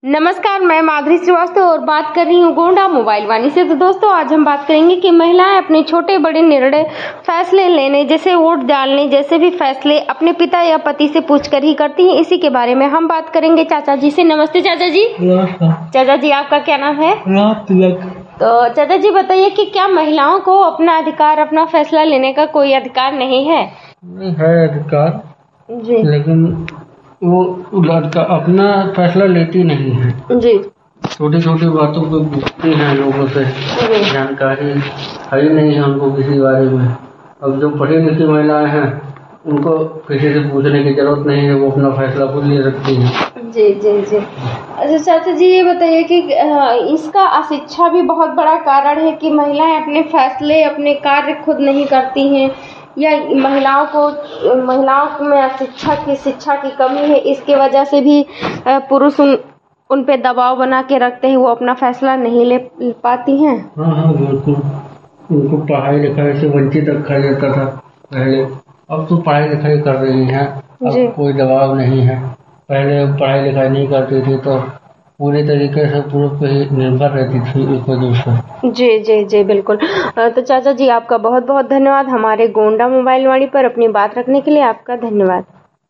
नमस्कार, मैं माधुरी श्रीवास्तव और बात कर रही हूँ गोंडा मोबाइल वाणी से। तो दोस्तों, आज हम बात करेंगे कि महिलाएं अपने छोटे बड़े निर्णय फैसले लेने जैसे वोट डालने जैसे भी फैसले अपने पिता या पति से पूछकर ही करती हैं। इसी के बारे में हम बात करेंगे चाचा जी से। नमस्ते चाचा जी। चाचा जी, आपका क्या नाम है? तो चाचा जी बताइए कि क्या महिलाओं को अपना अधिकार, अपना फैसला लेने का कोई अधिकार नहीं है? नहीं है अधिकार जी लेकिन वो लड़का अपना फैसला लेती नहीं है। जी छोटी छोटी बातों को पूछती हैं लोगों से, जानकारी है ही नहीं है उनको किसी बारे में। अब जो पढ़ी लिखी महिलाएं हैं उनको किसी से पूछने की जरूरत नहीं है, वो अपना फैसला खुद ले सकती हैं। जी जी जी अच्छा चाचा जी, ये बताइए कि इसका अशिक्षा भी बहुत बड़ा कारण है कि महिलाएं अपने फैसले, अपने कार्य खुद नहीं करती हैं, या महिलाओं में शिक्षा की कमी है, इसके वजह से भी पुरुष उन पे दबाव बना के रखते हैं, वो अपना फैसला नहीं ले पाती हैं। हाँ बिल्कुल। उनको पढ़ाई लिखाई से वंचित रखा जाता था पहले। अब तो पढ़ाई लिखाई कर रही हैं, अब कोई दबाव नहीं है। पहले पढ़ाई लिखाई नहीं करती थी तो पूरी तरीके से पुरुष पे ही निर्भर रहती थी इस वजह से। जी जी जी बिल्कुल। तो चाचा जी, आपका बहुत बहुत धन्यवाद हमारे गोंडा मोबाइल वाणी पर अपनी बात रखने के लिए। आपका धन्यवाद।